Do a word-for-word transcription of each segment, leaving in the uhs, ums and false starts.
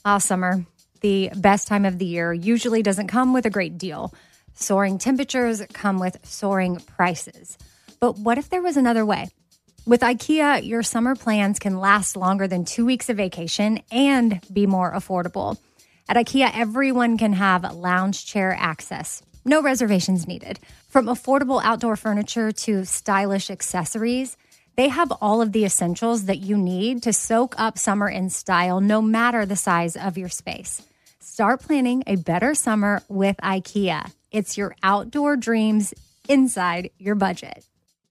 Ah, summer, the best time of the year, usually doesn't come with a great deal. Soaring temperatures come with soaring prices. But what if there was another way? With IKEA, your summer plans can last longer than two weeks of vacation and be more affordable. At IKEA, everyone can have lounge chair access. No reservations needed. From affordable outdoor furniture to stylish accessories, they have all of the essentials that you need to soak up summer in style, no matter the size of your space. Start planning a better summer with IKEA. It's your outdoor dreams inside your budget.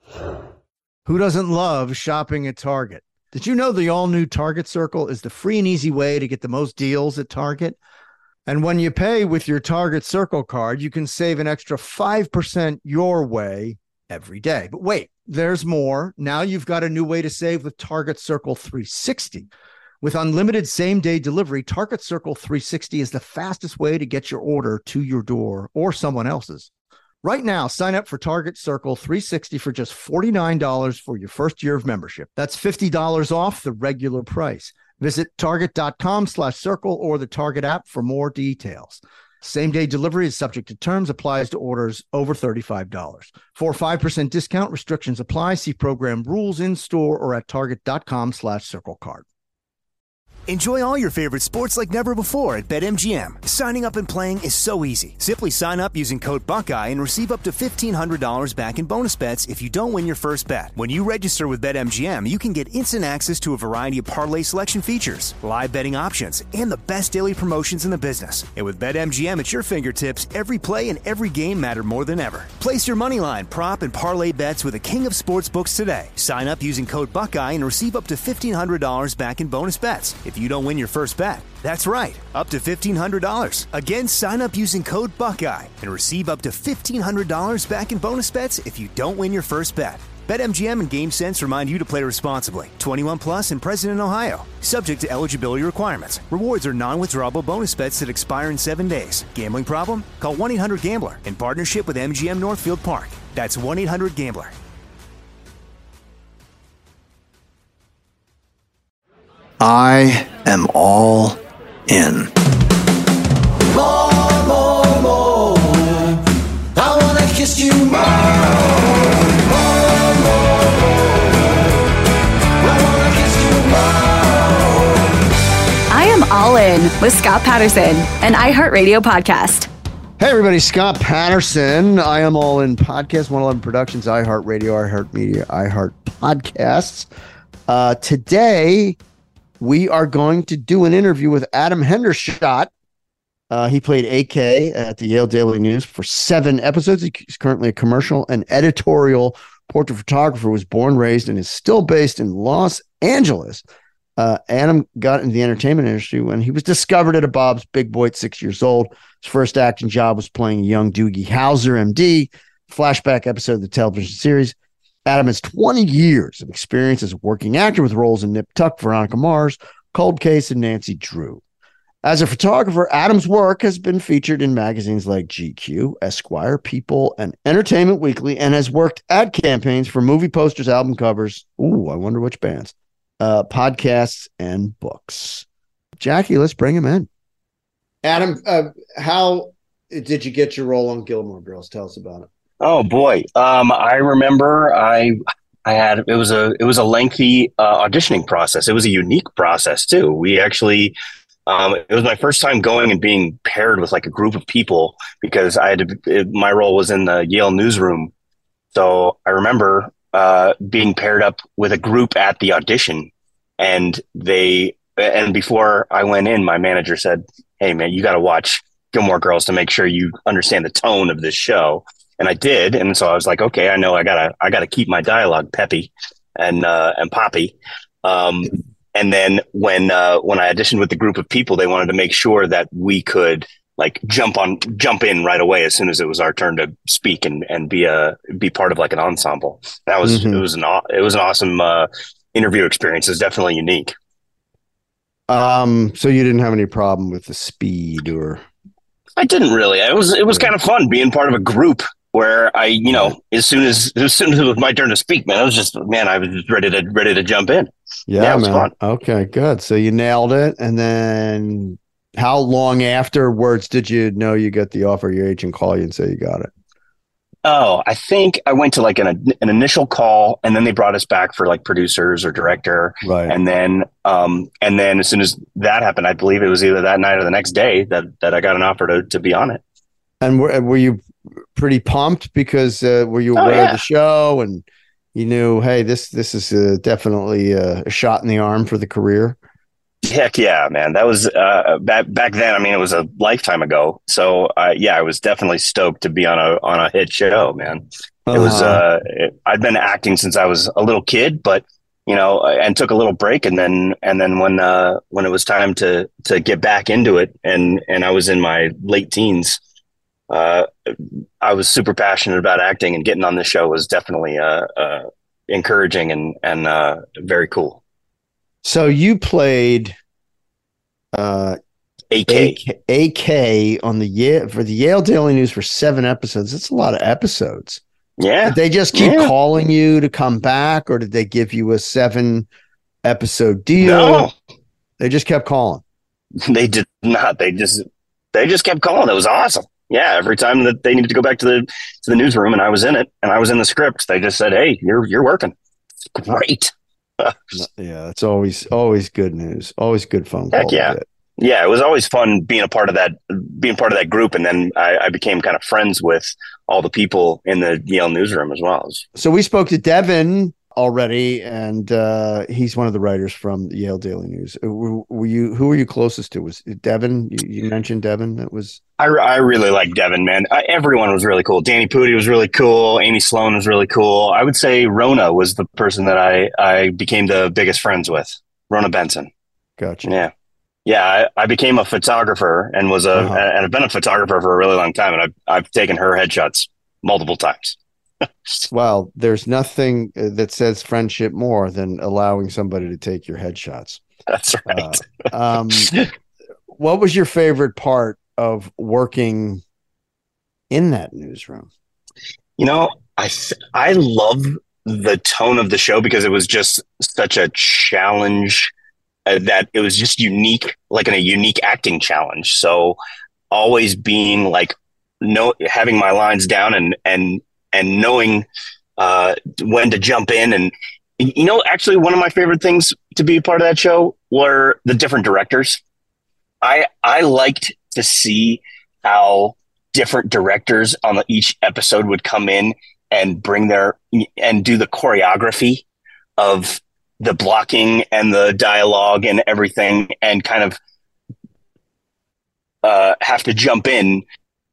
Who doesn't love shopping at Target? Did you know the all-new Target Circle is the free and easy way to get the most deals at Target? And when you pay with your Target Circle card, you can save an extra five percent your way every day. But wait, there's more. Now you've got a new way to save with Target Circle three sixty. With unlimited same-day delivery, Target Circle three sixty is the fastest way to get your order to your door or someone else's. Right now, sign up for Target Circle three sixty for just forty-nine dollars for your first year of membership. That's fifty dollars off the regular price. Visit target.com slash circle or the Target app for more details. Same-day delivery is subject to terms, applies to orders over thirty-five dollars. For a five percent discount, restrictions apply. See program rules in store or at target.com slash circle card. Enjoy all your favorite sports like never before at BetMGM. Signing up and playing is so easy. Simply sign up using code Buckeye and receive up to fifteen hundred dollars back in bonus bets if you don't win your first bet. When you register with BetMGM, you can get instant access to a variety of parlay selection features, live betting options, and the best daily promotions in the business. And with BetMGM at your fingertips, every play and every game matter more than ever. Place your moneyline, prop, and parlay bets with the king of sportsbooks today. Sign up using code Buckeye and receive up to fifteen hundred dollars back in bonus bets if you don't win your first bet. That's right, up to fifteen hundred dollars. Again, sign up using code Buckeye and receive up to fifteen hundred dollars back in bonus bets if you don't win your first bet. BetMGM and GameSense remind you to play responsibly. twenty-one plus and present in Ohio. Subject to eligibility requirements. Rewards are non-withdrawable bonus bets that expire in seven days. Gambling problem? Call one eight hundred gambler in partnership with M G M Northfield Park. That's one eight hundred gambler. I am all in. More, more, more. I wanna kiss you more. More, more, more. I wanna kiss you more. I am all in with Scott Patterson, an iHeartRadio podcast. Hey everybody, Scott Patterson. I am all in podcast, one eleven Productions, iHeartRadio, iHeartMedia, iHeart Podcasts. Uh, today, we are going to do an interview with Adam Hendershot. Uh, he played A K at the Yale Daily News for seven episodes. He's currently a commercial and editorial portrait photographer, was born, raised, and is still based in Los Angeles. Uh, Adam got into the entertainment industry when he was discovered at a Bob's Big Boy at six years old. His first acting job was playing a young Doogie Howser, M D, flashback episode of the television series. Adam has twenty years of experience as a working actor with roles in Nip Tuck, Veronica Mars, Cold Case, and Nancy Drew. As a photographer, Adam's work has been featured in magazines like G Q, Esquire, People, and Entertainment Weekly, and has worked ad campaigns for movie posters, album covers, ooh, I wonder which bands, uh, podcasts, and books. Jackie, let's bring him in. Adam, uh, how did you get your role on Gilmore Girls? Tell us about it. Oh boy. Um, I remember I I had it was a it was a lengthy uh, auditioning process. It was a unique process too. We actually um, it was my first time going and being paired with like a group of people because I had to, it, my role was in the Yale newsroom. So I remember uh, being paired up with a group at the audition, and they and before I went in, my manager said, "Hey man, you got to watch Gilmore Girls to make sure you understand the tone of this show." And I did, and so I was like, okay, I know I gotta, I gotta keep my dialogue peppy and uh, and poppy. Um, and then when uh, when I auditioned with the group of people, they wanted to make sure that we could like jump on, jump in right away as soon as it was our turn to speak and and be a be part of like an ensemble. That was mm-hmm. it was an it was an awesome uh, interview experience. It was definitely unique. Um, so you didn't have any problem with the speed, or? I didn't really. It was it was kind of fun being part of a group. where I, you know, as soon as as soon as it was my turn to speak, man, I was just man, I was just ready to ready to jump in. Yeah, Yeah, it was man. fun. Okay, good. So you nailed it. And then how long afterwards did you know you got the offer? Your agent call you and say you got it? Oh, I think I went to like an an initial call, and then they brought us back for like producers or director, Right. and then um and then as soon as that happened, I believe it was either that night or the next day that that I got an offer to to be on it. And were, were you pretty pumped because uh, were you Oh, aware yeah. of the show and you knew, hey, this this is uh, definitely uh, a shot in the arm for the career? Heck yeah, man! That was uh, back back then. I mean, it was a lifetime ago. So uh, yeah, I was definitely stoked to be on a on a hit show, man. It was. Uh-huh. Uh, it, I'd been acting since I was a little kid, but you know, and took a little break, and then and then when uh, when it was time to to get back into it, and and I was in my late teens, uh, I was super passionate about acting, and getting on this show was definitely uh, uh, encouraging and and uh, very cool. So you played uh, A K. A K, A K on the Yale for the Yale Daily News for seven episodes. That's a lot of episodes. Yeah. Did they just keep Yeah. calling you to come back, or did they give you a seven episode deal? No. They just kept calling. They did not. They just they just kept calling. It was awesome. Yeah, every time that they needed to go back to the to the newsroom and I was in it and I was in the script, they just said, "Hey, you're you're working." It's great. Yeah, it's always always good news. Always good phone call. Heck yeah. to get. Yeah, it was always fun being a part of that being part of that group, and then I, I became kind of friends with all the people in the Yale newsroom as well. It was- So we spoke to Devin already, and uh, he's one of the writers from the Yale Daily News. Uh, Were, were you who were you closest to? Was it Devin? You, you mentioned Devin. That was I, I really like Devin, man. I, everyone was really cool. Danny Pudi was really cool. Amy Sloan was really cool. I would say Rona was the person that I, I became the biggest friends with. Rona Benson. gotcha. Yeah. Yeah. I, I became a photographer and was a, Uh-huh. and I've been a photographer for a really long time. And I've, I've taken her headshots multiple times. Well, there's nothing uh, that says friendship more than allowing somebody to take your headshots. That's right. Uh, um, what was your favorite part of working in that newsroom? You know, I th- I love the tone of the show because it was just such a challenge uh, that it was just unique, like in a unique acting challenge. So always being like, no, having my lines down and and and knowing uh, when to jump in. And you know, actually, one of my favorite things to be a part of that show were the different directors. I I liked to see how different directors on the, each episode would come in and bring their and do the choreography of the blocking and the dialogue and everything, and kind of uh, have to jump in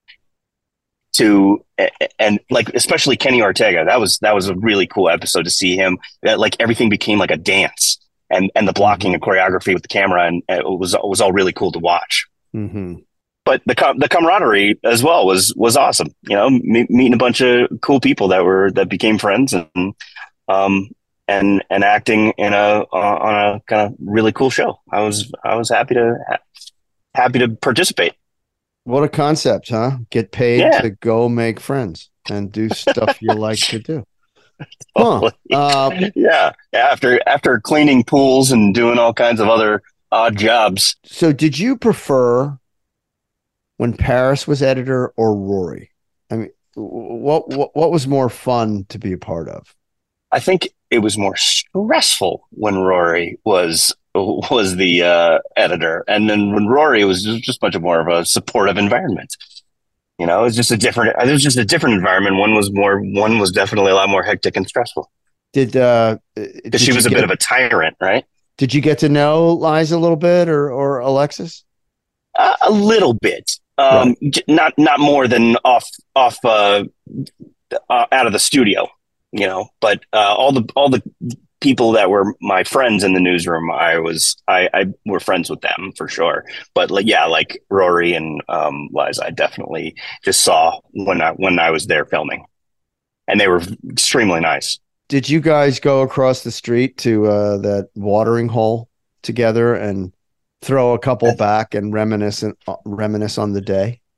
to and like especially Kenny Ortega. That was that was a really cool episode to see him. That like everything became like a dance, and and the blocking and choreography with the camera, and it was it was all really cool to watch. Mm-hmm. But the com- the camaraderie as well was was awesome. You know, me- meeting a bunch of cool people that were that became friends, and um and and acting in a uh, on a kind of really cool show. I was I was happy to ha- happy to participate. What a concept, huh? Get paid Yeah. to go make friends and do stuff you like to do. Huh. Uh, Yeah, after after cleaning pools and doing all kinds of other odd jobs. so did you prefer when Paris was editor or Rory? I mean, what what, what was more fun to be a part of? I think it was more stressful when Rory was was the uh, editor, and then when Rory was just, just much more of a supportive environment. You know, it was just a different. It was just a different environment. One was more. One was definitely a lot more hectic and stressful Did uh because did she you was a get- bit of a tyrant, right? Did you get to know Liza a little bit, or or Alexis? Uh, a little bit, um, j- not not more than off off uh, uh, out of the studio, you know. But uh, all the all the people that were my friends in the newsroom, I was I, I were friends with them for sure. But like yeah, like Rory and um, Liza, I definitely just saw when I when I was there filming, and they were extremely nice. Did you guys go across the street to uh, that watering hole together and throw a couple back and reminisce uh, reminisce on the day?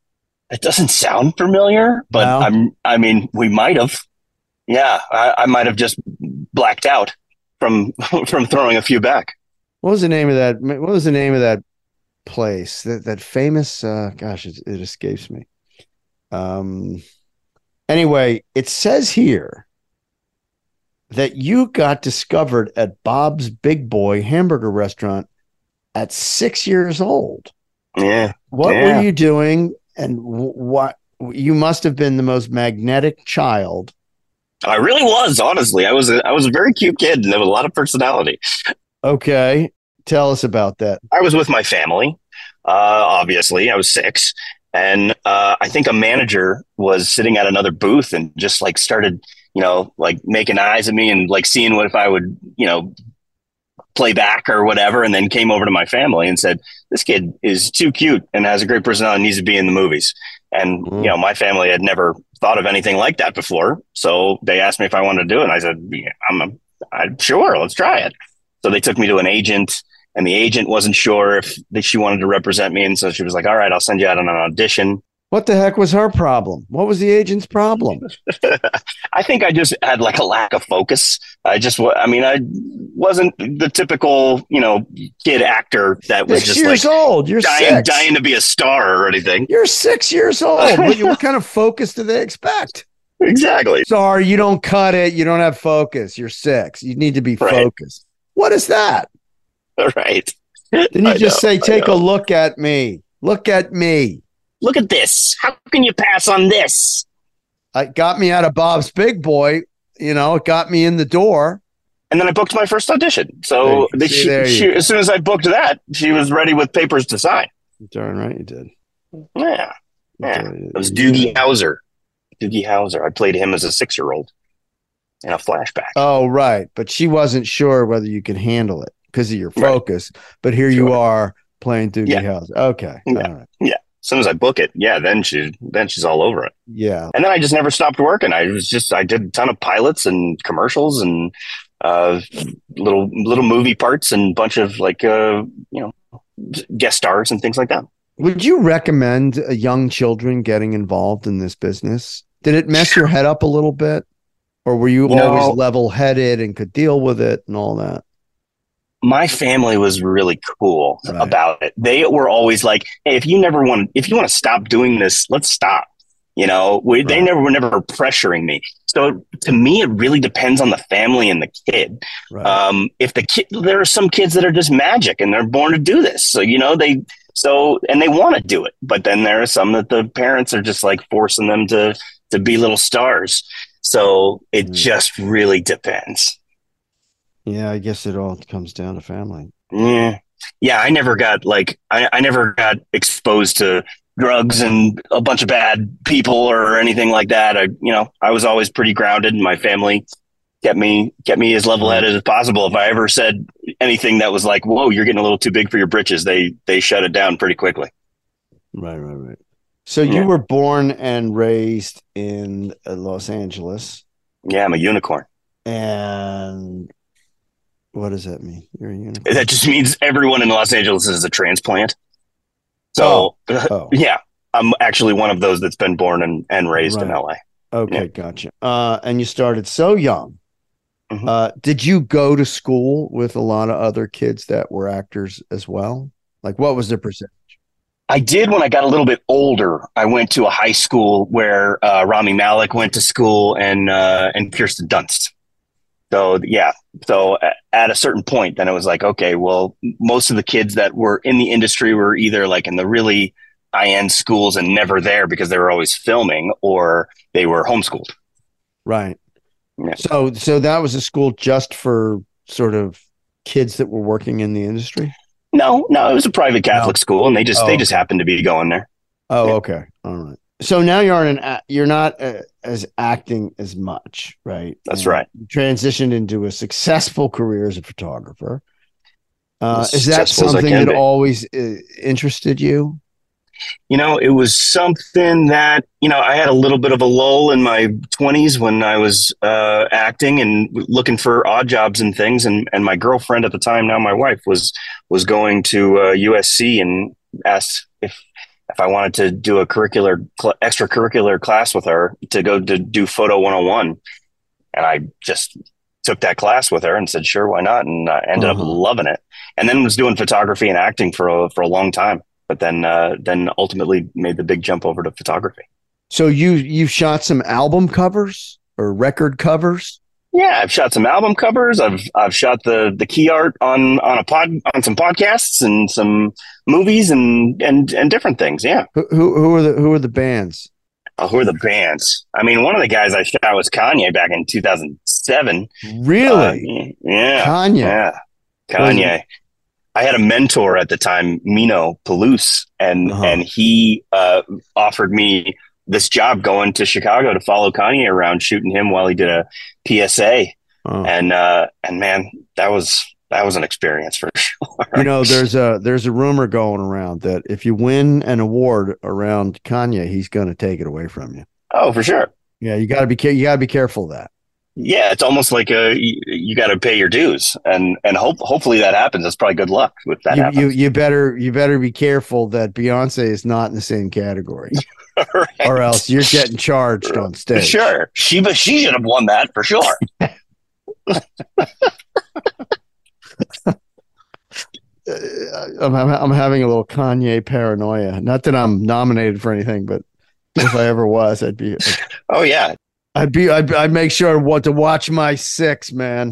It doesn't sound familiar, but No? I'm. I mean, we might have. Yeah, I, I might have just blacked out from from throwing a few back. What was the name of that? What was the name of that place? That that famous. Uh, gosh, it, it escapes me. Um. Anyway, it says here that you got discovered at Bob's Big Boy Hamburger Restaurant at six years old. Yeah. What yeah. were you doing? And w- what you must have been the most magnetic child. I really was, honestly. I was a, I was a very cute kid and there was a lot of personality. Okay. Tell us about that. I was with my family. Uh, obviously, I was six. And uh, I think a manager was sitting at another booth and just like started, you know, like making eyes at me and like seeing what if I would, you know, play back or whatever. And then came over to my family and said, this kid is too cute and has a great personality and needs to be in the movies. And, Mm. you know, my family had never thought of anything like that before. So they asked me if I wanted to do it. And I said, yeah, I'm, a, I'm sure, let's try it. So they took me to an agent. And the agent wasn't sure if that she wanted to represent me. And so she was like, all right, I'll send you out on an audition. What the heck was her problem? What was the agent's problem? I think I just had like a lack of focus. I just, wa- I mean, I wasn't the typical, you know, kid actor that was Six just years like old. You're dying, six. dying to be a star or anything. You're six years old. What, what kind of focus do they expect? Exactly. Sorry, you don't cut it. You don't have focus. You're six. You need to be Right. focused. What is that? Right. Then you I just know, say, I take a know. look at me. Look at me. Look at this. How can you pass on this? It got me out of Bob's Big Boy. You know, it got me in the door. And then I booked my first audition. So There you- the, see, she, there you she, go. as soon as I booked that, she was ready with papers to sign. Darn right you did. Yeah. Yeah. Darn- It was Doogie Howser. Doogie Howser. I played him as a six-year-old in a flashback. Oh, right. But she wasn't sure whether you could handle it because of your Right. focus. But here you Sure. are playing Doogie Yeah. House. Okay. Yeah. All right. As soon as I book it, yeah, then she then she's all over it. Yeah. And then I just never stopped working. I was just I did a ton of pilots and commercials and uh, little little movie parts and bunch of like uh, you know guest stars and things like that. Would you recommend uh, young children getting involved in this business? Did it mess your head up a little bit? Or were you You know- always level headed and could deal with it and all that? My family was really cool Right. about it. They were always like, "Hey, if you never want, if you want to stop doing this, let's stop." You know, we, they Right. never were never pressuring me. So to me, it really depends on the family and the kid. Right. Um, if the kid, there are some kids that are just magic and they're born to do this. So, you know, they, so, and they want to do it, but then there are some that the parents are just like forcing them to, to be little stars. So it Mm. just really depends. Yeah, I guess it all comes down to family. Yeah. Yeah. I never got like, I, I never got exposed to drugs and a bunch of bad people or anything like that. I, you know, I was always pretty grounded and my family kept me, kept me as level headed as possible. If I ever said anything that was like, whoa, you're getting a little too big for your britches, they, they shut it down pretty quickly. Right, right, right. So you Yeah. were born and raised in uh, Los Angeles. Yeah. I'm a unicorn. And what does that mean? You're a unicorn. That just means everyone in Los Angeles is a transplant. So Oh, yeah, I'm actually one of those that's been born and, and raised in Right. L A. okay, Yeah. gotcha. Uh, and you started so young. Mhm. Uh, did you go to school with a lot of other kids that were actors as well? Like, what was the percentage? I did when I got a little bit older. I went to a high school where uh, Rami Malek went to school and uh, and Kirsten Dunst. So yeah, so a- at a certain point, then it was like, okay, well, most of the kids that were in the industry were either like in the really high-end schools and never there because they were always filming, or they were homeschooled. Right. Yeah. So, so that was a school just for sort of kids that were working in the industry. No, no, it was a private Catholic school, and they just Oh, they just okay. happened to be going there. Oh, Yeah. okay. All right. So now you're in an a- you're not uh, as acting as much, right? That's And right. you transitioned into a successful career as a photographer. Uh, As is that successful as I something can that be. always uh, interested you? You know, it was something that, you know, I had a little bit of a lull in my twenties when I was uh, acting and looking for odd jobs and things. And, and my girlfriend at the time, now my wife, was was going to uh, U S C and asked if if I wanted to do a curricular cl- extracurricular class with her to go to do Photo one oh one. And I just took that class with her and said, sure, why not? And I ended uh-huh. up loving it. And then was doing photography and acting for a, for a long time, but then, uh, then ultimately made the big jump over to photography. So you, you shot some album covers or record covers? Yeah, I've shot some album covers. I've I've shot the the key art on on a pod on some podcasts and some movies and and and different things. Yeah. Who who, who are the who are the bands? Oh, who are the bands? I mean, one of the guys I shot was Kanye back in two thousand seven. Really? Uh, yeah. Kanye. Yeah. Kanye. I had a mentor at the time, Mino Palouse, and uh-huh. and he uh, offered me this job going to Chicago to follow Kanye around, shooting him while he did a P S A. Oh. And, uh, and man, that was, that was an experience for sure. You know, there's a, there's a rumor going around that if you win an award around Kanye, he's going to take it away from you. Oh, for sure. Yeah. You gotta be, you gotta be careful of that. Yeah. It's almost like a, you, you got to pay your dues and, and hope, hopefully that happens. That's probably good luck with that. You, happens. you, you better, you better be careful that Beyonce is not in the same category. Right. Or else you're getting charged on stage. Sure. She, but she should have won that for sure. I'm, I'm having a little Kanye paranoia. Not that I'm nominated for anything, but if I ever was, I'd be. Oh yeah, I'd be. I'd, I'd make sure what to watch my six, man.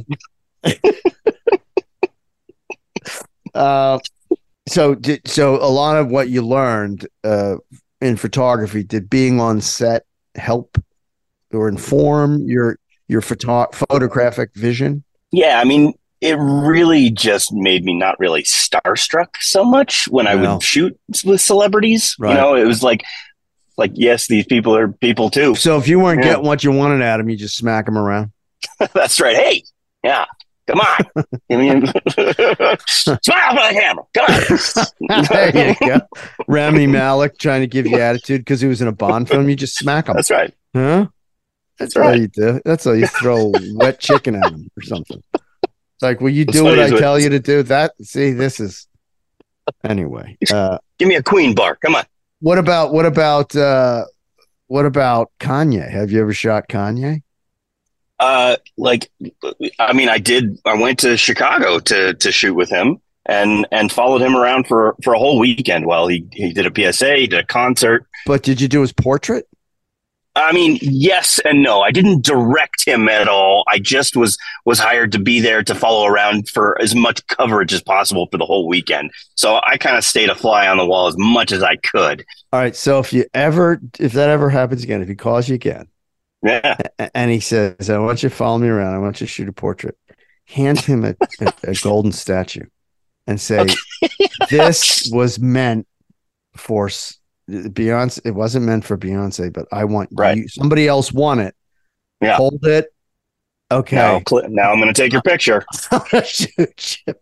uh, so did so a lot of what you learned uh, in photography, did being on set help or inform your your photo- photographic vision? Yeah, I mean, it really just made me not really starstruck so much when I No. would shoot with celebrities. Right. You know, it was like, like yes, these people are people too. So if you weren't Yeah. getting what you wanted at him, you just smack them around. That's right. Hey, yeah, come on. I mean, smile for the camera. Come on. There you go. Rami Malek trying to give you attitude because he was in a Bond film. You just smack him. That's right. Huh? That's right. all you do. That's all you throw wet chicken at him or something. It's like, will you What's do what funny I is what- tell you to do? That see, this is anyway. Uh, Give me a queen bar. Come on. what about what about uh, what about Kanye? Have you ever shot Kanye? Uh, like, I mean, I did. I went to Chicago to to shoot with him and and followed him around for for a whole weekend while he he did a P S A, he did a concert. But did you do his portrait? I mean, yes and no. I didn't direct him at all. I just was was hired to be there to follow around for as much coverage as possible for the whole weekend. So I kind of stayed a fly on the wall as much as I could. All right. So if you ever, if that ever happens again, if he calls you again, Yeah. a- and he says, "I want you to follow me around. I want you to shoot a portrait," hand him a, a, a golden statue, and say, "This was meant for s- Beyonce. It wasn't meant for Beyonce, but I want Right. you. Somebody else want it. Yeah. Hold it. Okay. Now, cl- now I'm going to take your picture. Shoot you,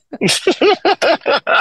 man.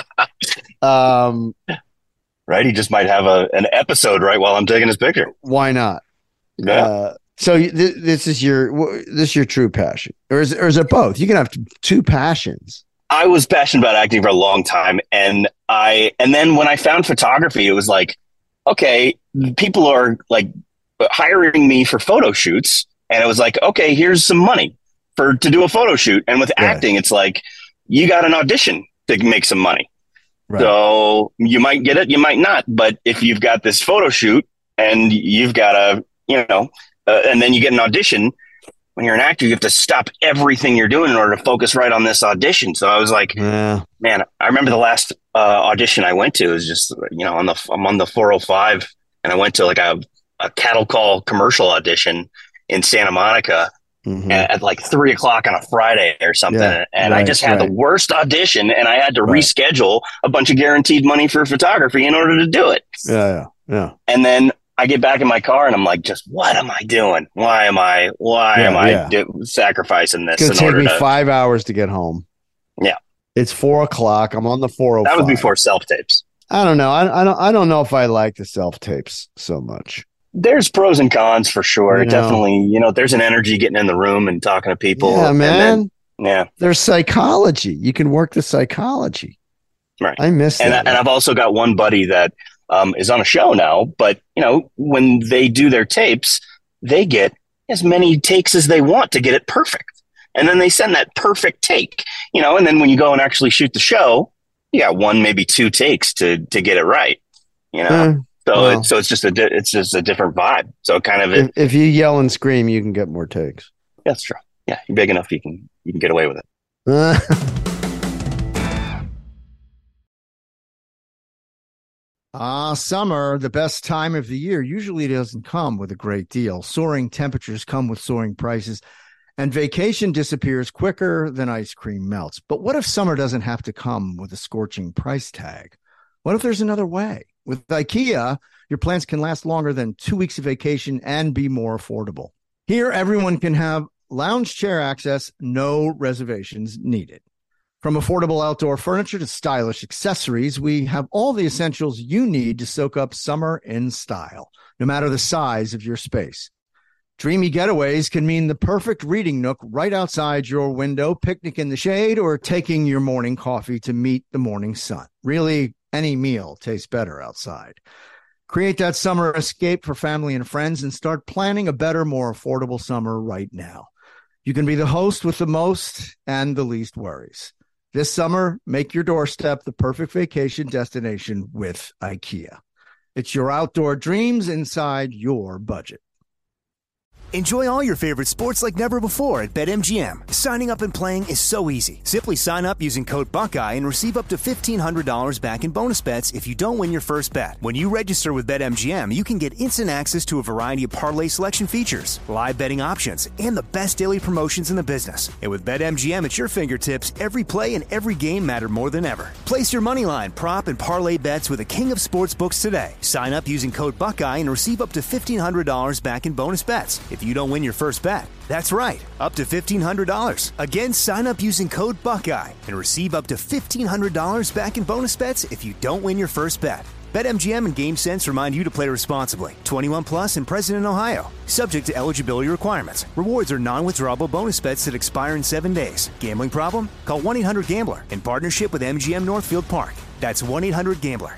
um, Right. He just might have a an episode right while I'm taking his picture. why not? Yeah. Uh, so you- th- this is your wh- this is your true passion, or is or is it both? You can have t- two passions. I was passionate about acting for a long time, and I and then when I found photography, it was like, okay, people are like hiring me for photo shoots, and it was like, okay, here's some money for to do a photo shoot. And with Yeah. acting, it's like you got an audition to make some money. Right. So you might get it, you might not. But if you've got this photo shoot and you've got a, you know, uh, and then you get an audition. When you're an actor, you have to stop everything you're doing in order to focus right on this audition. So I was like, Yeah. man, I remember the last uh, audition I went to was just, you know, on the I'm on the four oh five, and I went to like a, a cattle call commercial audition in Santa Monica Mhm. at, at like three o'clock on a Friday or something, Yeah, and I right, just had right. the worst audition, and I had to Right. reschedule a bunch of guaranteed money for photography in order to do it. Yeah. Yeah. Yeah. And then I get back in my car and I'm like, just what am I doing? Why am I, why Yeah, am I yeah. do, sacrificing this It's in gonna order take me to, five hours to get home. Yeah. It's four o'clock. I'm on the four oh five. that was before self tapes. I don't know. I, I don't. I don't know if I like the self tapes so much. There's pros and cons for sure. You know. Definitely, you know, there's an energy getting in the room and talking to people. Yeah, and man. then- yeah. There's psychology. You can work the psychology. Right. I miss And, I, that. and I've also got one buddy that um, is on a show now. But, you know, when they do their tapes, they get as many takes as they want to get it perfect. And then they send that perfect take, you know, and then when you go and actually shoot the show, you got one, maybe two takes to to get it right, you know. Uh, so well. it's so it's just a di- it's just a different vibe. So kind of If, it. if you yell and scream, you can get more takes. That's true. Yeah, you're big enough, you can you can get away with it. Uh, Ah, summer, the best time of the year, usually doesn't come with a great deal. Soaring temperatures come with soaring prices, and vacation disappears quicker than ice cream melts. But what if summer doesn't have to come with a scorching price tag? What if there's another way? With IKEA, your plans can last longer than two weeks of vacation and be more affordable. Here, everyone can have lounge chair access, no reservations needed. From affordable outdoor furniture to stylish accessories, we have all the essentials you need to soak up summer in style, no matter the size of your space. Dreamy getaways can mean the perfect reading nook right outside your window, picnic in the shade, or taking your morning coffee to meet the morning sun. Really, any meal tastes better outside. Create that summer escape for family and friends and start planning a better, more affordable summer right now. You can be the host with the most and the least worries. This summer, make your doorstep the perfect vacation destination with IKEA. It's your outdoor dreams inside your budget. Enjoy all your favorite sports like never before at BetMGM. Signing up and playing is so easy. Simply sign up using code Buckeye and receive up to fifteen hundred dollars back in bonus bets if you don't win your first bet. When you register with BetMGM, you can get instant access to a variety of parlay selection features, live betting options, and the best daily promotions in the business. And with BetMGM at your fingertips, every play and every game matter more than ever. Place your moneyline, prop, and parlay bets with the king of sportsbooks today. Sign up using code Buckeye and receive up to fifteen hundred dollars back in bonus bets if you don't win your first bet. That's right, up to fifteen hundred dollars. Again, sign up using code Buckeye and receive up to fifteen hundred dollars back in bonus bets if you don't win your first bet. BetMGM and GameSense remind you to play responsibly. twenty-one plus and present in Ohio. Subject to eligibility requirements. Rewards are non-withdrawable bonus bets that expire in seven days. Gambling problem? Call one eight hundred gambler in partnership with M G M Northfield Park. That's one eight hundred gambler.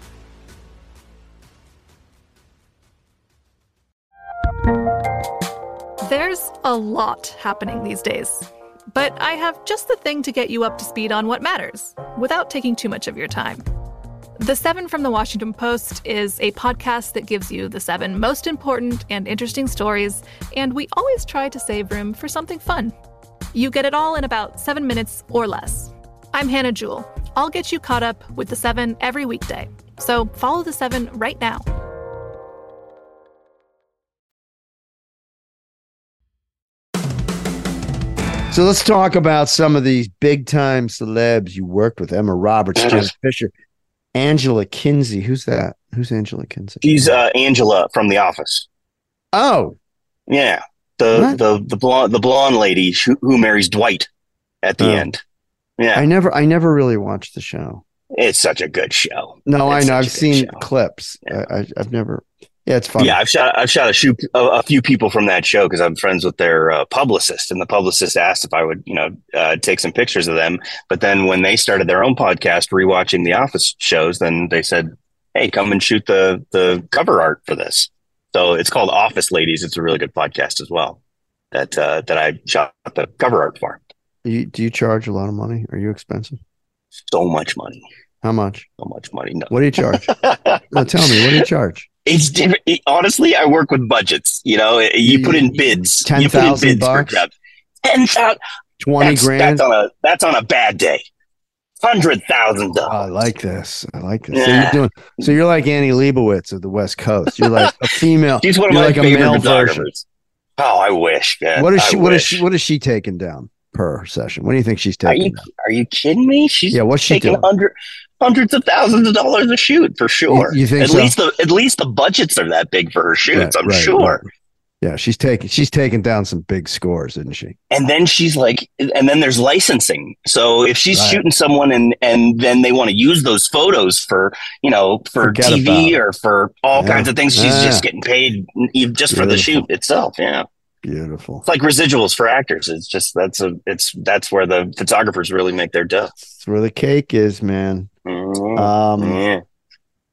There's a lot happening these days, but I have just the thing to get you up to speed on what matters without taking too much of your time. The Seven from the Washington Post is a podcast that gives you the seven most important and interesting stories, and we always try to save room for something fun. You get it all in about seven minutes or less. I'm Hannah Jewell. I'll get you caught up with the seven every weekday, so follow the seven right now. So let's talk about some of these big time celebs you worked with. Emma Roberts, Jenna Fisher, Angela Kinsey. Who's that? Who's Angela Kinsey? She's uh, Angela from The Office. Oh, yeah, the What? the the blonde the blonde lady who, who marries Dwight at the Oh. end. Yeah, I never, I never really watched the show. it's such a good show. No, It's I know. such I've a good seen show. clips. Yeah. I, I, I've never. Yeah, it's fun. Yeah, I've shot I've shot a, shoe, a, a few people from that show because I'm friends with their uh, publicist, and the publicist asked if I would, you know, uh, take some pictures of them. But then when they started their own podcast, rewatching The Office shows, then they said, "Hey, come and shoot the the cover art for this." So it's called Office Ladies. It's a really good podcast as well. That uh, that I shot the cover art for. You, do you charge a lot of money? Are you expensive? So much money. How much? So much money. No. What do you charge? No, tell me. What do you charge? It's different. It- honestly, I work with budgets. You know, you put in bids. ten You put in thousand bids for bucks? jobs. Ten thousand. Twenty That's, grand. that's on a that's on a bad day. Hundred thousand Oh, I dollars. like this. I like this. So Yeah. you're doing. So you're like Annie Leibovitz of the West Coast. You're like a female. She's one of you're my like a favorite male version. photographers. Oh, I wish. Man. What is I she? What is wish. she? What is she taking down per session? What do you think she's Are taking? you down? are you kidding me? She's Yeah, what's she taking doing? hundred hundreds of thousands of dollars a shoot for sure. You- you think at so? least the at least the budgets are that big for her shoots. Right, I'm right, sure. right. Yeah, she's taking she's taking down some big scores, isn't she? And then she's like, and then there's licensing. So if she's Right. shooting someone and and then they want to use those photos for, you know, for Forget T V about it. or for all Yeah. kinds of things, she's Yeah. just getting paid even just for the Beautiful. shoot itself. Yeah. Beautiful. It's like residuals for actors. It's just, that's a, it's, that's where the photographers really make their dough. That's where the cake is, man. Mhm. Um, yeah.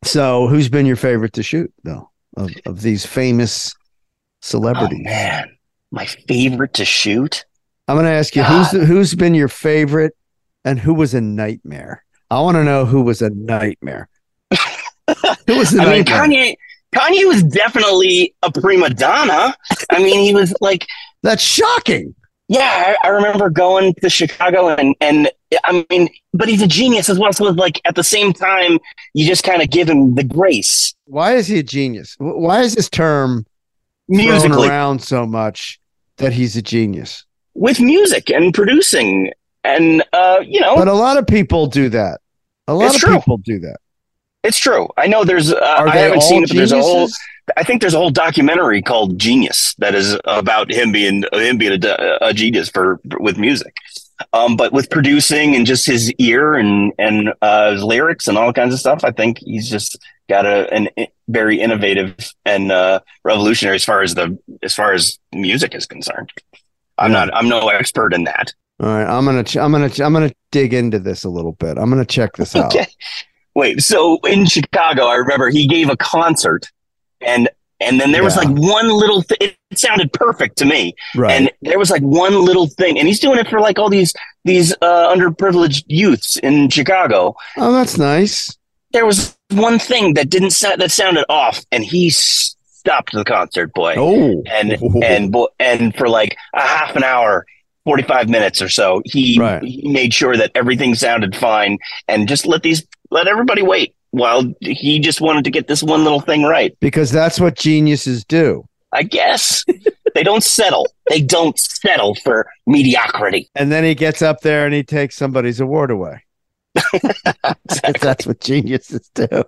So, who's been your favorite to shoot, though, of, of these famous celebrities? Oh, man, my favorite to shoot. I'm going to ask you God. who's who's been your favorite, and who was a nightmare. I want to know who was a nightmare. Who was the I mean, nightmare? Kanye. Kanye was definitely a prima donna. I mean, he was like, That's shocking. yeah, I, I remember going to Chicago and, and I mean, but he's a genius as well. So it's like at the same time, you just kind of give him the grace Why is he a genius? Wh- Why is this term thrown musically around so much that he's a genius? with music and producing. And, uh, you know, But a lot of people do that. A lot It's of true. people do that. it's true. I know there's, uh, Are I they haven't all seen it, but there's a whole, geniuses? I think there's a whole documentary called Genius that is about him being, him being a, a genius for, with music. Um, but with producing and just his ear and, and, uh, his lyrics and all kinds of stuff, I think he's just got a, an i- very innovative and, uh, revolutionary as far as the, as far as music is concerned. I'm Yeah. not, I'm no expert in that. All right, I'm gonna, ch- I'm gonna, ch- I'm gonna dig into this a little bit. I'm gonna check this out. Okay. Wait, so in Chicago, I remember he gave a concert and, and then there was Yeah. like one little thing. It, it sounded perfect to me. Right. And there was like one little thing, and he's doing it for like all these these uh, underprivileged youths in Chicago. Oh, that's nice. There was one thing that didn't sa- that sounded off, and he stopped the concert, boy. Oh, And and bo- and for like a half an hour, forty-five minutes or so, he, Right. he made sure that everything sounded fine, and just let these let everybody wait while he just wanted to get this one little thing right. because that's what geniuses do. I guess they don't settle. They don't settle for mediocrity. And then he gets up there and he takes somebody's award away. That's what geniuses do.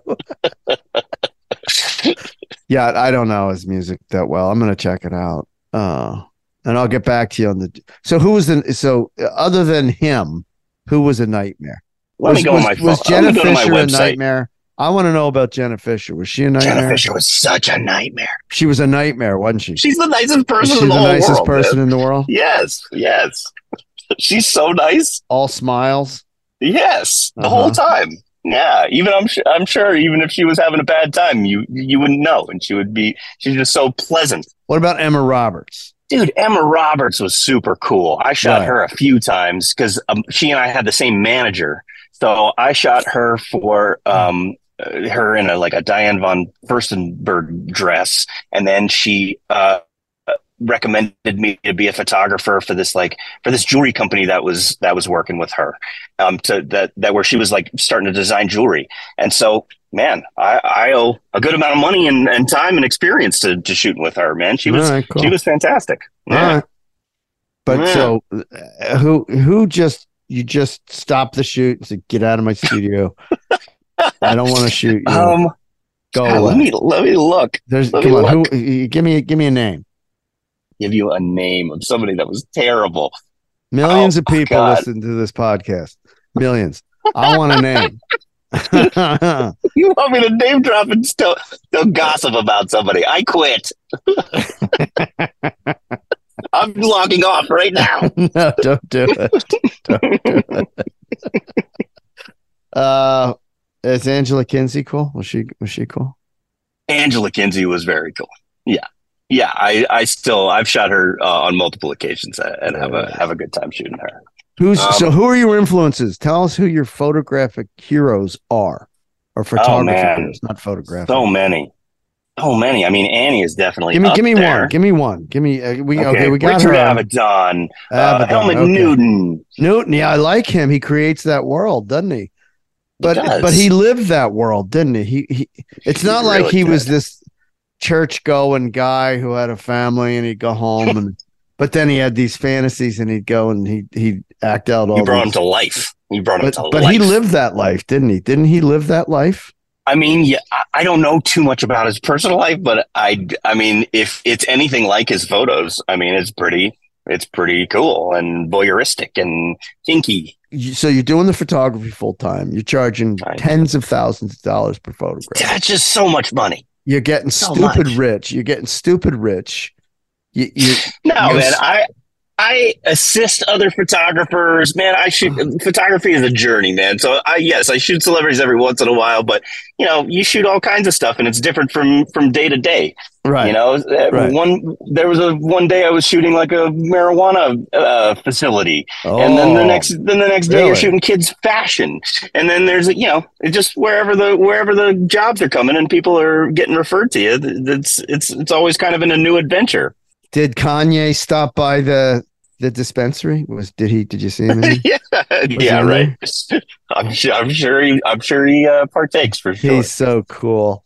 Yeah, I don't know his music that well. I'm gonna check it out. Uh, and I'll get back to you on the. So who was the? So other than him, who was a nightmare? Let was, me go was, on my was phone. Let Jenna me go to my Fisher a website. nightmare? I want to know about Jenna Fisher. Was she a nightmare? Jenna Fisher was such a nightmare. She was a nightmare, wasn't she? She's the nicest person She's in the the whole nicest world. person man. in the world. Yes, yes. She's so nice. All smiles. Yes, the Uh-huh. whole time. Yeah, even I'm sure. I'm sure even if she was having a bad time, you you wouldn't know, and she would be. She's just so pleasant. What about Emma Roberts? Dude, Emma Roberts was super cool. I shot Right. her a few times because um, she and I had the same manager. So I shot her for um, uh, her in a like a Diane von Furstenberg dress, and then she uh, uh, recommended me to be a photographer for this like for this jewelry company that was that was working with her. Um, to that that where she was like starting to design jewelry, and so man, I, I owe a good amount of money and, and time and experience to, to shooting with her. Man, she was All right, cool. she was fantastic. All Yeah. right. But Yeah. so uh, who who just you just stop the shoot and say, get out of my studio. I don't want to shoot you. Um, Go God, let away. me let me look. There's let come me on, look. who y- give me give me a name. Give you a name of somebody that was terrible. Millions Oh, of people God. listen to this podcast. Millions. I want a name. You want me to name drop and still still gossip about somebody? I quit. I'm logging off right now. No, don't do it. Don't do it. Uh, is Angela Kinsey cool? Was she was she cool? Angela Kinsey was very cool. Yeah, yeah. I, I still I've shot her uh, on multiple occasions uh, and have a have a good time shooting her. Who's Um, so? Who are your influences? Tell us who your photographic heroes are, or photography man. heroes, not photographic. So many, so many. I mean, Annie is definitely. give me, up give me there. one. Give me one. Give me. Uh, we okay. We got Richard her. Avedon, uh, Avedon, Helmut okay. Newton. Newton. Yeah, I like him. He creates that world, doesn't he? But does. but he lived that world, didn't he? He, he It's He not like really he was did. this church going guy who had a family and he'd go home and. But then he had these fantasies and he'd go and he he'd act out all. You brought him these- to life. You brought him but to but life. he lived that life, didn't he? Didn't he live that life? I mean, yeah, I- I don't know too much about his personal life, but I, I mean, if it's anything like his photos, I mean, it's pretty, it's pretty cool and voyeuristic and kinky. You- So you're doing the photography full time. You're charging Right. tens of thousands of dollars per photograph. That's just so much money. You're getting So stupid much. rich. You're getting stupid rich. You, you No, Yes. man, I, I assist other photographers, man. I shoot photography is a journey, man. So I, yes, I shoot celebrities every once in a while, but you know, you shoot all kinds of stuff and it's different from, from day to day. Right. You know, Right. one, there was a, one day I was shooting like a marijuana uh, facility. And then the Oh, next, then the next day really? you're shooting kids fashion. And then there's, you know, it just wherever the, wherever the jobs are coming and people are getting referred to you, it's, it's, it's always kind of in a new adventure. Did Kanye stop by the the dispensary? Was did he? Did you see him? In yeah, yeah, in right. I'm sure. I'm sure he. I'm sure he uh, partakes for sure. He's so cool.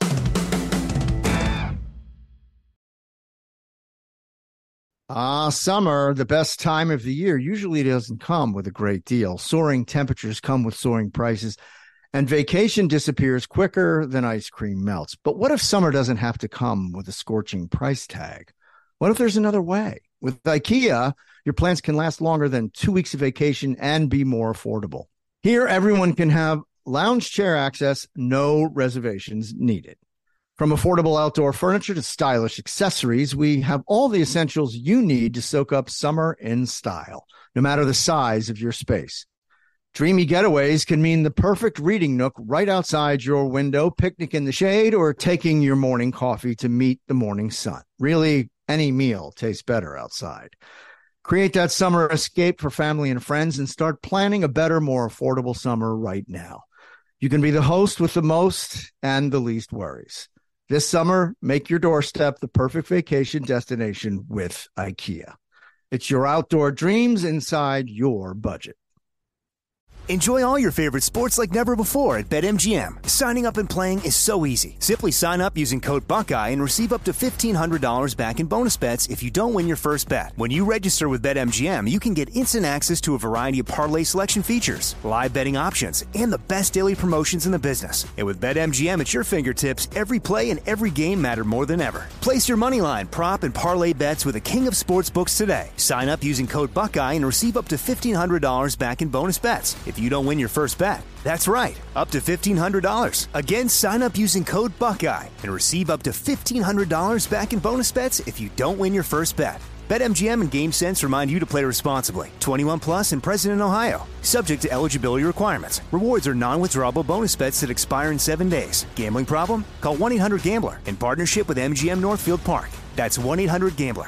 Ah, summer, the best time of the year, usually doesn't come with a great deal. Soaring temperatures come with soaring prices, and vacation disappears quicker than ice cream melts. But what if summer doesn't have to come with a scorching price tag? What if there's another way? With IKEA, your plans can last longer than two weeks of vacation and be more affordable. Here, everyone can have lounge chair access, no reservations needed. From affordable outdoor furniture to stylish accessories, we have all the essentials you need to soak up summer in style, no matter the size of your space. Dreamy getaways can mean the perfect reading nook right outside your window, picnic in the shade, or taking your morning coffee to meet the morning sun. Really, any meal tastes better outside. Create that summer escape for family and friends and start planning a better, more affordable summer right now. You can be the host with the most and the least worries. This summer, make your doorstep the perfect vacation destination with IKEA. It's your outdoor dreams inside your budget. Enjoy all your favorite sports like never before at BetMGM. Signing up and playing is so easy. Simply sign up using code Buckeye and receive up to fifteen hundred dollars back in bonus bets if you don't win your first bet. When you register with BetMGM, you can get instant access to a variety of parlay selection features, live betting options, and the best daily promotions in the business. And with BetMGM at your fingertips, every play and every game matter more than ever. Place your moneyline, prop, and parlay bets with the king of sportsbooks today. Sign up using code Buckeye and receive up to fifteen hundred dollars back in bonus bets if you don't win your first bet. That's right, up to fifteen hundred dollars. Again, sign up using code Buckeye and receive up to fifteen hundred dollars back in bonus bets if you don't win your first bet. BetMGM and GameSense remind you to play responsibly. twenty-one plus and present in Ohio. Subject to eligibility requirements. Rewards are non-withdrawable bonus bets that expire in seven days. Gambling problem? Call one eight hundred gambler in partnership with M G M Northfield Park. That's one eight hundred gambler.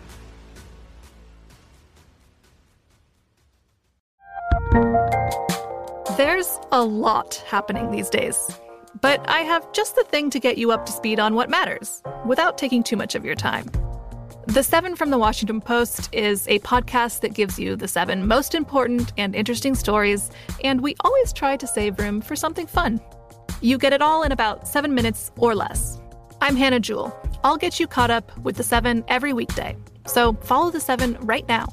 There's a lot happening these days, but I have just the thing to get you up to speed on what matters without taking too much of your time. The Seven from the Washington Post is a podcast that gives you the seven most important and interesting stories, and we always try to save room for something fun. You get it all in about seven minutes or less. I'm Hannah Jewell. I'll get you caught up with the seven every weekday. So follow the seven right now.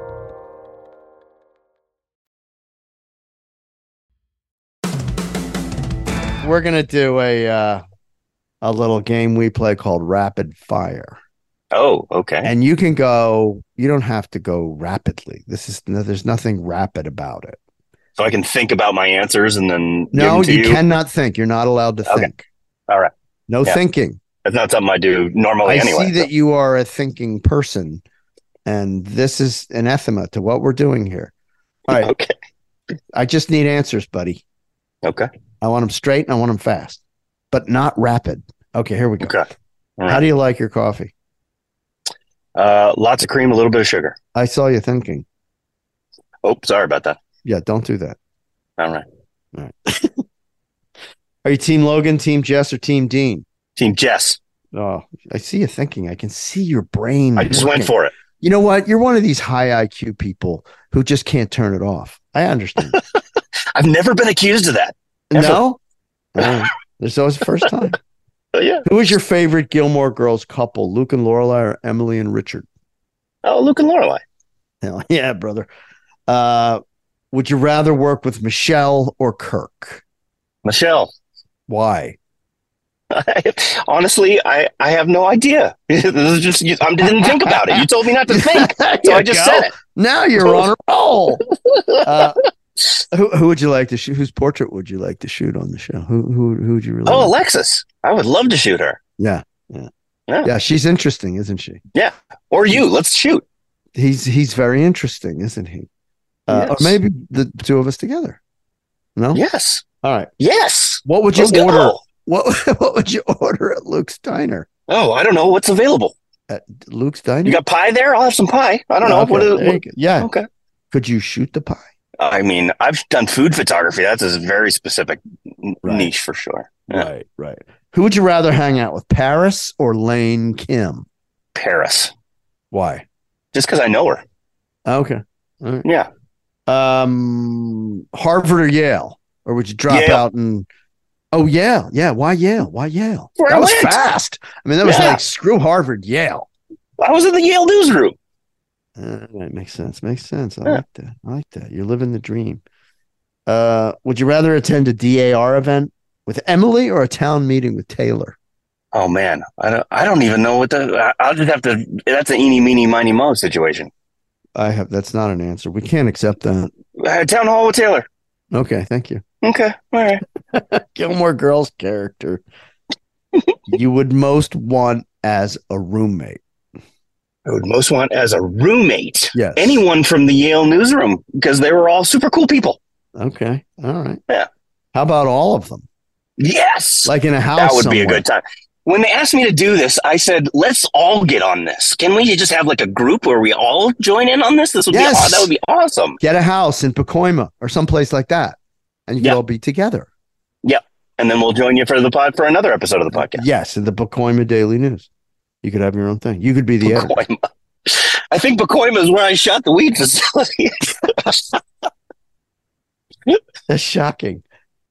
We're gonna do a uh, a little game we play called Rapid Fire. Oh, okay. And you can go, you don't have to go rapidly. This is, no, there's nothing rapid about it. So I can think about my answers and then give No, them to you, you? cannot think. You're not allowed to Okay. think. All right. No Yeah. thinking. That's not something I do normally I anyway. see that you are a thinking person, and this is anathema to what we're doing here. All right. Okay. I just need answers, buddy. Okay. I want them straight and I want them fast, but not rapid. Okay, here we go. Okay. All right. How do you like your coffee? Uh, lots of cream, a little bit of sugar. I saw you thinking. Oh, sorry about that. Yeah, don't do that. All right. All right. Are you Team Logan, Team Jess, or Team Dean? Team Jess. Oh, I see you thinking. I can see your brain. I just working. went for it. You know what? You're one of these high I Q people who just can't turn it off. I understand. I've never been accused of that. Ever. No? Oh, there's always a first time. Oh, yeah. Who is your favorite Gilmore Girls couple, Luke and Lorelai or Emily and Richard? Oh, Luke and Lorelai. Hell yeah, brother. Uh, would you rather work with Michelle or Kirk? Michelle. Why? Honestly, I, I have no idea. This is just I didn't think about it. You told me not to think, so I just go. said it. Now you're on a roll. Uh, who who would you like to shoot? Whose portrait would you like to shoot on the show? Who who who would you really? Oh, like? Alexis. I would love to shoot her. Yeah, yeah, Yeah. yeah. She's interesting, isn't she? Yeah. Or you. Let's shoot. He's he's very interesting, isn't he? Uh, Yes. Or maybe the two of us together. No. Yes. All right. Yes. What would you Let's go. order? What What would you order at Luke's Diner? Oh, I don't know what's available. At Luke's Diner. You got pie there? I'll have some pie. I don't know. Okay, What is there you what, go. Yeah. Okay. Could you shoot the pie? I mean, I've done food photography. That's a very specific n- Right. niche for sure. Yeah. Right. Right. Who would you rather hang out with, Paris or Lane Kim? Paris. Why? Just because I know her. Okay. All right. Yeah. Um, Harvard or Yale, or would you drop Yale. out and? Oh, Yale. Yeah. Why Yale? Why Yale? Where that I was went. fast. I mean, that was Yeah. like screw Harvard, Yale. I was in the Yale newsroom. Uh, that makes sense. Makes sense. I Yeah. like that. I like that. You're living the dream. Uh, would you rather attend a D A R event with Emily or a town meeting with Taylor? Oh man, I don't. I don't even know what the. I- I'll just have to. That's an eeny, meeny, miny, mo situation. I have. That's not an answer. We can't accept that. Uh, Town hall with Taylor. Okay. Thank you. Okay. All right. Gilmore Girls character you would most want as a roommate. I would most want as a roommate. Yes. Anyone from the Yale newsroom because they were all super cool people. Okay. All right. Yeah. How about all of them? Yes. Like in a house. that would be a somewhere. good time. When they asked me to do this, I said, "Let's all get on this. Can we just have like a group where we all join in on this? This would Yes. be aw- that would be awesome." Get a house in Pacoima or someplace like that, and you Yeah. can all be together. And then we'll join you for the pod for another episode of the podcast. Yes, in the Pacoima Daily News. You could have your own thing. You could be the editor. Pacoima. I think Pacoima is where I shot the weed facility. That's shocking.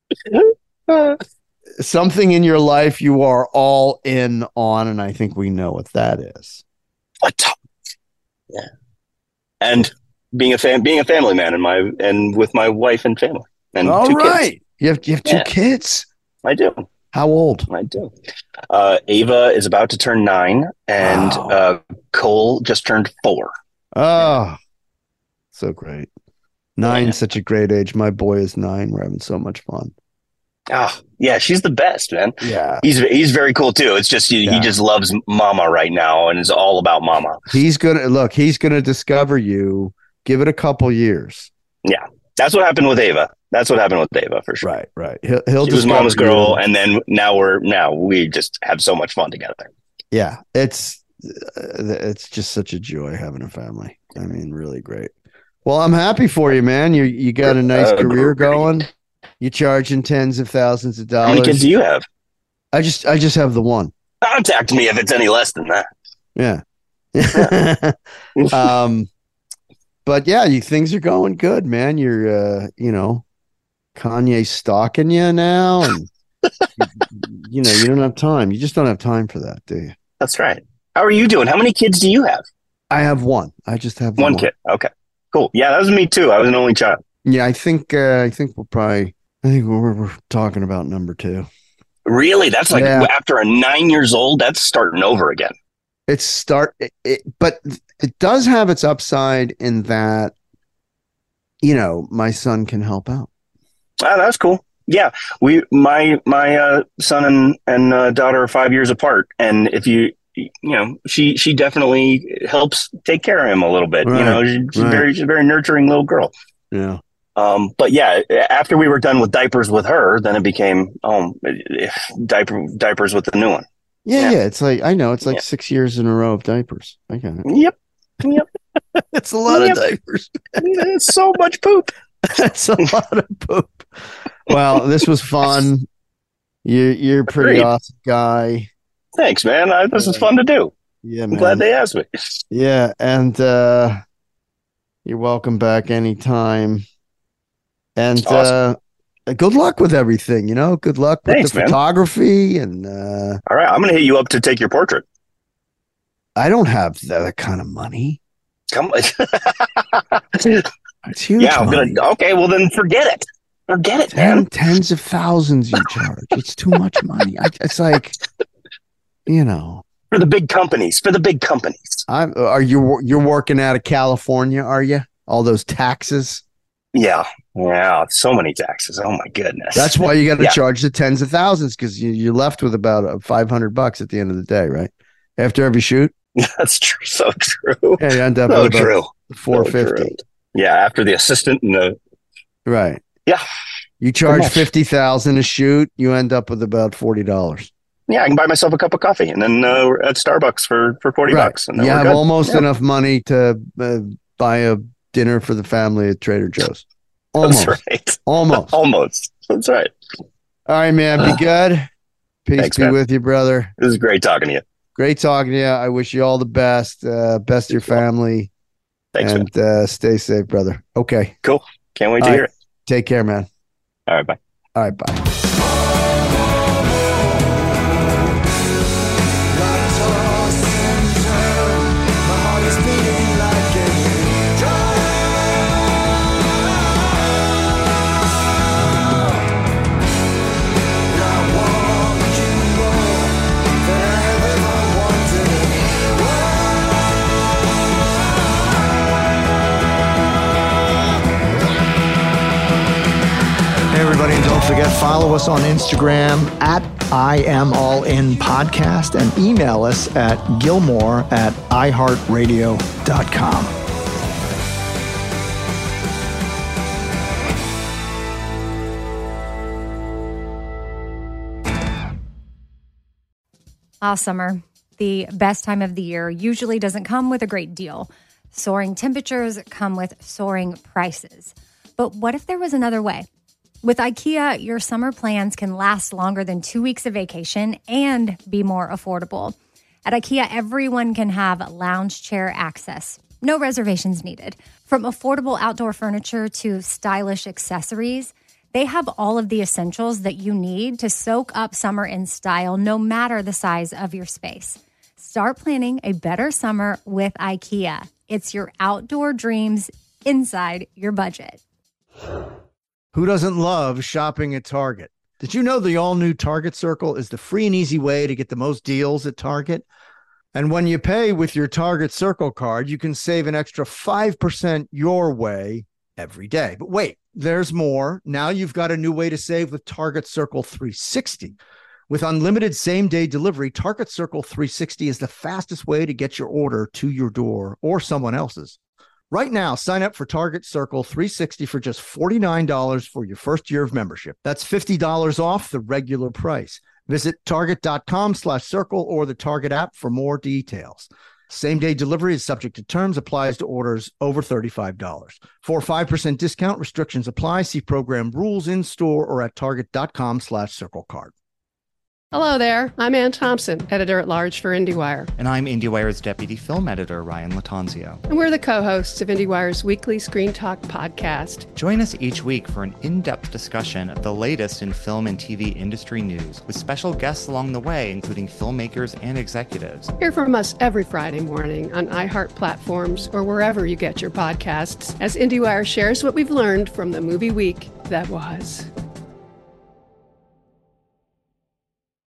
Something in your life you are all in on, and I think we know what that is. What? Yeah. And being a fan, being a family man, and my and with my wife and family, and All two right. kids. You have you have two Yeah. kids. I do. How old? I do. Uh, Ava is about to turn nine, and Wow. uh, Cole just turned four. Oh, so great. Nine, Yeah. such a great age. My boy is nine. We're having so much fun. Ah, yeah, she's the best, man. Yeah. He's he's very cool too. It's just he, Yeah. he just loves Mama right now, and is all about Mama. He's gonna look, he's gonna discover you. Give it a couple years. Yeah, that's what happened with Ava. That's what happened with Ava for sure. Right, right. He'll he'll She was discover Mama's girl, you. and then now we're now we just have so much fun together. Yeah, it's uh, it's just such a joy having a family. I mean, really great. Well, I'm happy for you, man. You you got a nice Uh, career great. going. You're charging tens of thousands of How dollars. many kids do you have? I just I just have the one. Contact me if it's any less than that. Yeah. um, but yeah, you things are going good, man. You're uh, you know, Kanye stalking you now, and you know, you don't have time. You just don't have time for that, do you? That's right. How are you doing? How many kids do you have? I have one. I just have the One kid. Okay. Cool. Yeah, that was me too. I was an only child. Yeah, I think uh, I think we'll probably I think we're we're talking about number two. Really? That's like Yeah. after a nine years old, that's starting over again. It's start it, it, but it does have its upside in that, you know, my son can help out. Ah, that's cool. Yeah, we my my uh, son and and uh, daughter are five years apart, and if you you know she she definitely helps take care of him a little bit. Right, You know, she, she's right. very she's a very nurturing little girl. Yeah. Um, but yeah, after we were done with diapers with her, then it became oh diaper diapers with the new one. Yeah, Yeah. yeah. It's like I know it's like Yeah. six years in a row of diapers. I got it. Yep, yep. It's a lot Yep. of diapers. It's so much poop. It's a lot of poop. Well, this was fun. You're you're a pretty Agreed. awesome guy. Thanks, man. I, this is fun to do. Yeah, I'm man. glad they asked me. Yeah, and uh you're welcome back anytime. And Awesome. uh good luck with everything, you know. Good luck with Thanks, the man. photography and uh All right, I'm gonna hit you up to take your portrait. I don't have that kind of money. Come. It's huge. Yeah, I'm money. gonna. Okay, well then forget it. Forget it, Ten, man. tens of thousands you charge. It's too much money. I, it's like, you know, For the big companies. For the big companies. I'm. Are you you're working out of California? Are you? All those taxes. Yeah. Yeah. So many taxes. Oh my goodness. That's why you got to Yeah. charge the tens of thousands because you, you're left with about uh, five hundred bucks at the end of the day, right? After every shoot. That's true. So true. Yeah, you end up So with about true. four So fifty. true. Yeah, after the assistant and the Right. yeah. You charge much? fifty thousand a shoot, you end up with about forty dollars. Yeah, I can buy myself a cup of coffee and then uh, at Starbucks for, for forty Right. bucks. And then You we're have good. almost Yeah. enough money to uh, buy a dinner for the family at Trader Joe's. Almost. That's right. Almost. Almost. That's right. All right, man. Be good. Peace Thanks, be man. with you, brother. This is great talking to you. Great talking to you. I wish you all the best. Uh, best to your family. Thanks, and uh, stay safe, brother. Okay. Cool. Can't wait to All hear right. it. Take care, man. All right. Bye. All right. Bye. Hey, everybody, and don't forget, follow us on Instagram at I Am All In Podcast and email us at Gilmore at i heart radio dot com. Ah, summer, the best time of the year, usually doesn't come with a great deal. Soaring temperatures come with soaring prices. But what if there was another way? With IKEA, your summer plans can last longer than two weeks of vacation and be more affordable. At IKEA, everyone can have lounge chair access. No reservations needed. From affordable outdoor furniture to stylish accessories, they have all of the essentials that you need to soak up summer in style, no matter the size of your space. Start planning a better summer with IKEA. It's your outdoor dreams inside your budget. Who doesn't love shopping at Target? Did you know the all-new Target Circle is the free and easy way to get the most deals at Target? And when you pay with your Target Circle card, you can save an extra five percent your way every day. But wait, there's more. Now you've got a new way to save with Target Circle three sixty. With unlimited same-day delivery, Target Circle three sixty is the fastest way to get your order to your door or someone else's. Right now, sign up for Target Circle three sixty for just forty-nine dollars for your first year of membership. That's fifty dollars off the regular price. Visit target.com slash circle or the Target app for more details. Same-day delivery is subject to terms, applies to orders over thirty-five dollars. For a five percent discount, restrictions apply. See program rules in store or at target.com slash circle card. Hello there. I'm Ann Thompson, editor-at-large for IndieWire. And I'm IndieWire's deputy film editor, Ryan Latanzio. And we're the co-hosts of IndieWire's weekly Screen Talk podcast. Join us each week for an in-depth discussion of the latest in film and T V industry news, with special guests along the way, including filmmakers and executives. Hear from us every Friday morning on iHeart platforms or wherever you get your podcasts, as IndieWire shares what we've learned from the movie week that was.